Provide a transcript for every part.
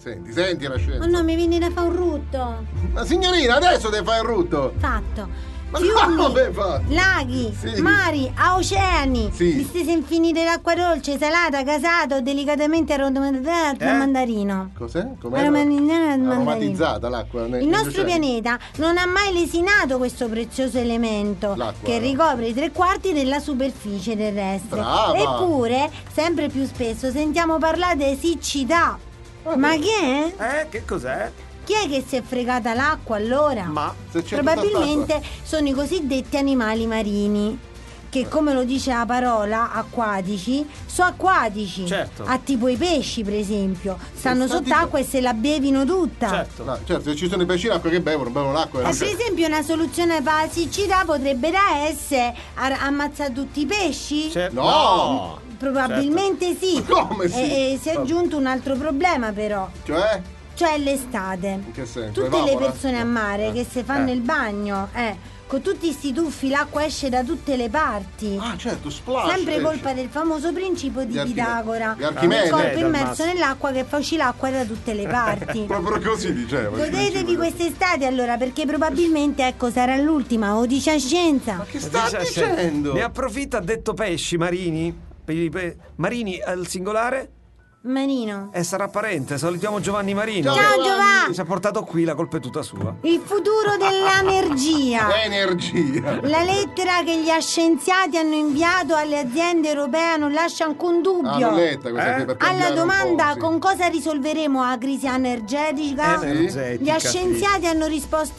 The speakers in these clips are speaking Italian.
Senti la scienza. Oh no, mi viene da fare un rutto. Ma signorina, adesso deve fare il rutto. Fatto. Ma Fiumi, come fa? laghi, Sì. mari, oceani, Sì. distese infinite d'acqua dolce, salata, gasato, delicatamente aromatizzata al mandarino. Cos'è? Com'è? Aromatizzata al mandarino. Aromatizzata l'acqua. Il nostro pianeta non ha mai lesinato questo prezioso elemento L'acqua, che no? ricopre i 3/4 della superficie terrestre. Brava. Eppure, sempre più spesso sentiamo parlare di siccità. Ma che è? Che cos'è? Chi è che si è fregata l'acqua allora? Ma Se c'è Probabilmente sono i cosiddetti animali marini che, come lo dice la parola, acquatici, sono acquatici. Certo. A tipo i pesci, per esempio. Stanno sta sott'acqua e se la bevino tutta. certo. No, certo, se ci sono i pesci in acqua che bevono l'acqua. Per esempio una soluzione per la siccità potrebbe essere ammazzare tutti i pesci? No! Probabilmente sì. Come sì? E si è aggiunto un altro problema però, Cioè? l'estate. In che senso? Tutte le Evapora? persone a mare che si fanno il bagno, con tutti sti tuffi l'acqua esce da tutte le parti. Ah, certo, splash. Sempre esce. colpa del famoso principio di Pitagora. Di Archimede. Il corpo Dal immerso massimo. nell'acqua che fa uscire l'acqua da tutte le parti. Proprio così diceva. Godetevi quest'estate allora, perché probabilmente sarà l'ultima, o dice a scienza. Ma che sta dicendo? Ne approfitta, ha detto pesci marini. Marini al singolare? Marino. Sarà parente, salutiamo Giovanni Marino. Ciao Giovanni! Ci ha portato qui, la colpa è tutta sua. Il futuro dell'energia. Energia. La lettera che gli scienziati hanno inviato alle aziende europee non lascia alcun dubbio. l'ho letta questa qui per Alla cambiare un domanda po', sì. con cosa risolveremo la crisi energetica, Energetica, gli scienziati hanno risposto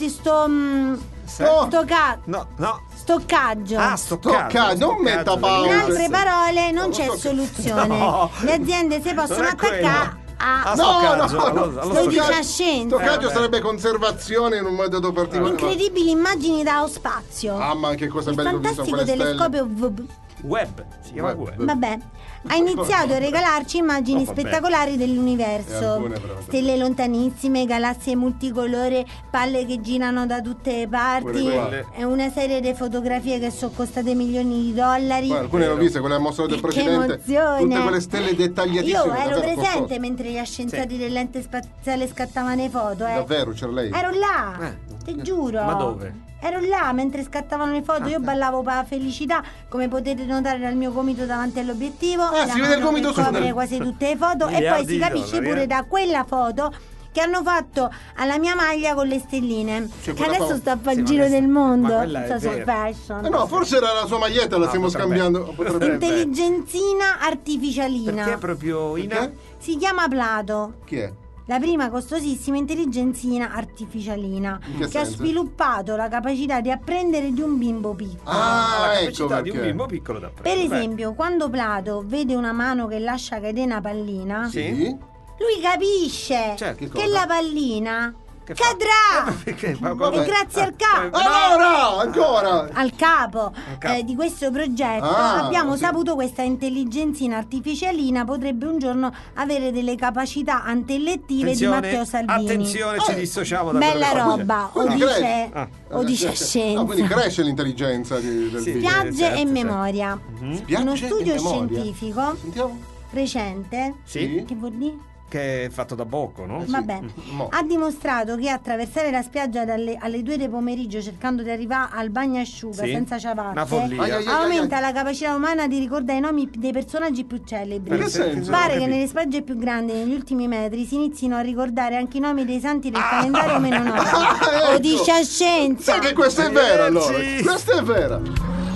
No. stoccaggio. Stoccaggio, non metta In pausa. altre parole non c'è stoccaggio. soluzione. No. Le aziende si possono Non è attaccare a stoccaggio, allo lo dice stoccaggio. a scienza. Stoccaggio sarebbe conservazione in un metodo particolare. Incredibili immagini dallo spazio. Ah, ma che cosa Il bella che ho visto fantastico quelle stelle. telescopio Web, si chiama web. Vabbè, ha iniziato a regalarci immagini vabbè. spettacolari dell'universo. alcune però. Stelle lontanissime, galassie multicolore, palle che girano da tutte le parti. Quelle. È una serie di fotografie che sono costate milioni di dollari. Poi alcune le ho viste, quelle a mostrato del Che presidente. emozione! Tutte quelle stelle dettagliatissime. Io ero davvero presente costose. mentre gli scienziati dell'ente spaziale scattavano le foto, Davvero, c'era lei? Ero là, ti giuro. Ma dove? Ero là mentre scattavano le foto, io ballavo per la felicità, come potete notare dal mio gomito davanti all'obiettivo. Ah, la si vede il mano gomito che copre su. quasi tutte le foto e poi Miliardi si di capisce dollari, pure da quella foto che hanno fatto alla mia maglia con le stelline, Cioè, che quella adesso fa- sta a fare Sì, il ma giro questa- del mondo, ma quella è sta sul vera. fashion. No, forse era la sua maglietta, la stiamo potrebbe. scambiando. Potrebbe. Intelligenzina artificialina. Perché proprio Perché? Si chiama Plato. Chi è? La prima costosissima intelligenzina artificialina In che che ha senso? sviluppato la capacità di apprendere di un bimbo piccolo. Ah, la ecco capacità di un perché. bimbo piccolo da Per prendere. esempio, quando Plato vede una mano che lascia cadere una pallina, Sì. Sì? lui capisce Certo, che che cosa? la pallina Che fa? cadrà Perché? Ma e come? grazie al capo. Allora, ancora. Al capo capo. di questo progetto abbiamo saputo questa intelligenzina artificialina potrebbe un giorno avere delle capacità intellettive di Matteo Salvini. Attenzione, ci dissociamo da Bella quelle cose. roba, o Quindi dice, cresce. o dice scienza. No, quindi cresce l'intelligenza del Sì. figlio. Spiagge certo, e certo. memoria. Spiagge Uno e studio memoria. scientifico Sentiamo. recente, Sì? che vuol dire? Che è fatto da Bocco, no? Vabbè, Mo. ha dimostrato che attraversare la spiaggia alle 2 del pomeriggio cercando di arrivare al bagnasciuga Sì. senza ciabatte Una follia. Ai, ai, ai. aumenta la capacità umana di ricordare i nomi dei personaggi più celebri. In che senso? Pare Non che ho nelle spiagge più grandi negli ultimi metri si inizino a ricordare anche i nomi dei santi del calendario meno noti. ecco. O dice a scienza. Sai che questa è vera allora? Sì. Questa è vera.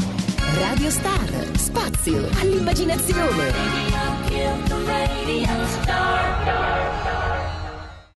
Radio Star, spazio all'immaginazione.